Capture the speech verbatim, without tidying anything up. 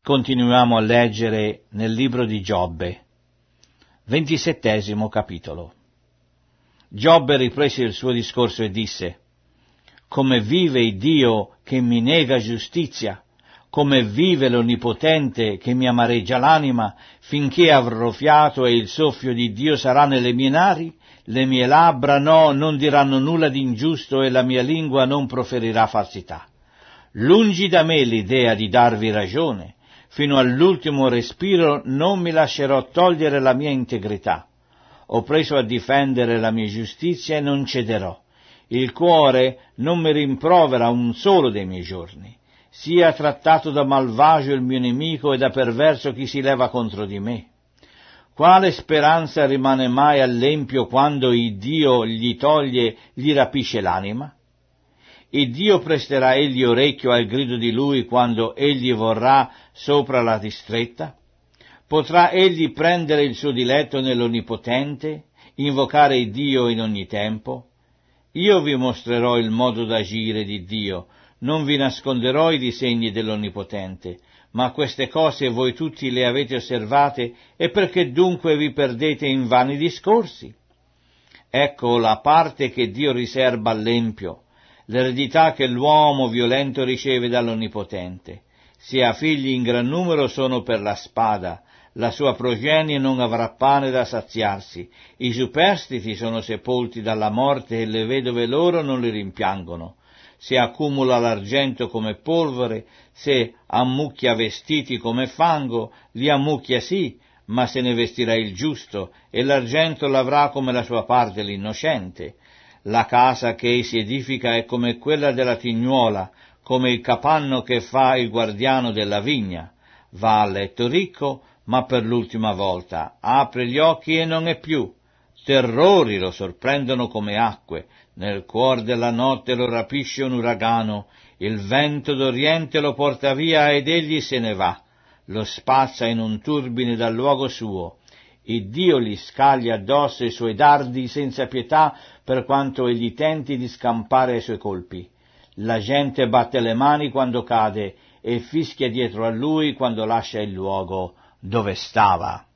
Continuiamo a leggere nel libro di Giobbe, ventisettesimo capitolo. Giobbe riprese il suo discorso e disse: come vive il Dio che mi nega giustizia, come vive l'Onnipotente che mi amareggia l'anima, finché avrò fiato e il soffio di Dio sarà nelle mie nari, le mie labbra no, non diranno nulla di ingiusto e la mia lingua non proferirà falsità. Lungi da me l'idea di darvi ragione, fino all'ultimo respiro non mi lascerò togliere la mia integrità. Ho preso a difendere la mia giustizia e non cederò. Il cuore non mi rimprovera un solo dei miei giorni. Sia trattato da malvagio il mio nemico e da perverso chi si leva contro di me. Quale speranza rimane mai all'empio quando il Dio gli toglie, gli rapisce l'anima? Il Dio presterà egli orecchio al grido di lui quando egli vorrà sopra la distretta? Potrà egli prendere il suo diletto nell'Onnipotente, invocare il Dio in ogni tempo? Io vi mostrerò il modo d'agire di Dio, non vi nasconderò i disegni dell'Onnipotente, ma queste cose voi tutti le avete osservate, e perché dunque vi perdete in vani discorsi? Ecco la parte che Dio riserba all'empio, l'eredità che l'uomo violento riceve dall'Onnipotente. Se ha figli in gran numero sono per la spada, la sua progenie non avrà pane da saziarsi, i superstiti sono sepolti dalla morte e le vedove loro non li rimpiangono. Se accumula l'argento come polvere, se ammucchia vestiti come fango, li ammucchia sì, ma se ne vestirà il giusto, e l'argento l'avrà come la sua parte l'innocente. La casa che si edifica è come quella della tignuola, come il capanno che fa il guardiano della vigna. Va a letto ricco, ma per l'ultima volta apre gli occhi e non è più. Terrori lo sorprendono come acque, nel cuor della notte lo rapisce un uragano, il vento d'oriente lo porta via ed egli se ne va, lo spazza in un turbine dal luogo suo. Il Dio gli scaglia addosso i suoi dardi senza pietà per quanto egli tenti di scampare ai suoi colpi. La gente batte le mani quando cade e fischia dietro a lui quando lascia il luogo dove stava.